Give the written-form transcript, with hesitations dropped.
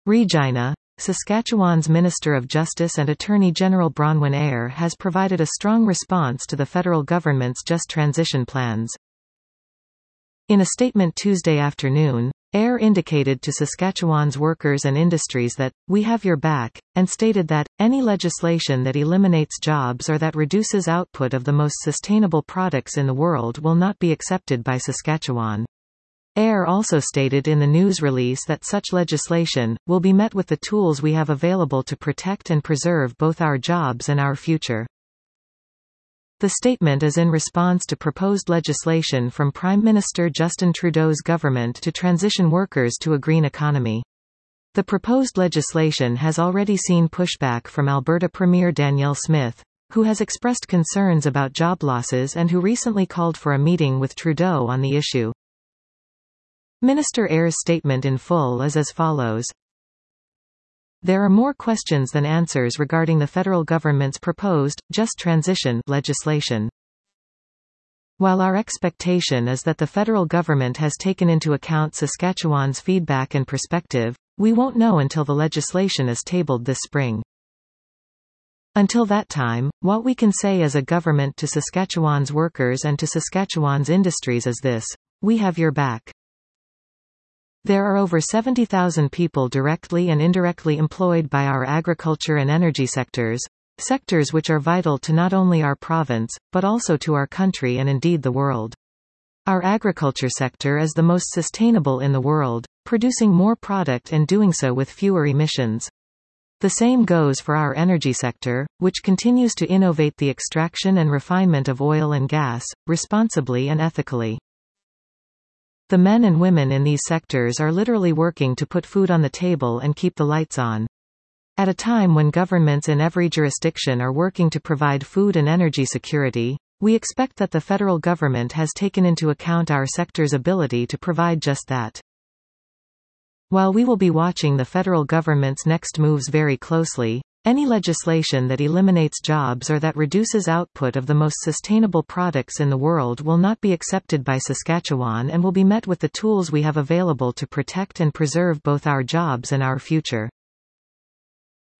Regina, Saskatchewan's Minister of Justice and Attorney General Bronwyn Eyre has provided a strong response to the federal government's just transition plans. In a statement Tuesday afternoon, Eyre indicated to Saskatchewan's workers and industries that, "We have your back," and stated that, "Any legislation that eliminates jobs or that reduces output of the most sustainable products in the world will not be accepted by Saskatchewan." Eyre also stated in the news release that such legislation will be met with the tools we have available to protect and preserve both our jobs and our future. The statement is in response to proposed legislation from Prime Minister Justin Trudeau's government to transition workers to a green economy. The proposed legislation has already seen pushback from Alberta Premier Danielle Smith, who has expressed concerns about job losses and who recently called for a meeting with Trudeau on the issue. Minister Eyre's statement in full is as follows. There are more questions than answers regarding the federal government's proposed, just transition legislation. While our expectation is that the federal government has taken into account Saskatchewan's feedback and perspective, we won't know until the legislation is tabled this spring. Until that time, what we can say as a government to Saskatchewan's workers and to Saskatchewan's industries is this: we have your back. There are over 70,000 people directly and indirectly employed by our agriculture and energy sectors which are vital to not only our province, but also to our country and indeed the world. Our agriculture sector is the most sustainable in the world, producing more product and doing so with fewer emissions. The same goes for our energy sector, which continues to innovate the extraction and refinement of oil and gas, responsibly and ethically. The men and women in these sectors are literally working to put food on the table and keep the lights on. At a time when governments in every jurisdiction are working to provide food and energy security, we expect that the federal government has taken into account our sector's ability to provide just that. While we will be watching the federal government's next moves very closely, any legislation that eliminates jobs or that reduces output of the most sustainable products in the world will not be accepted by Saskatchewan and will be met with the tools we have available to protect and preserve both our jobs and our future.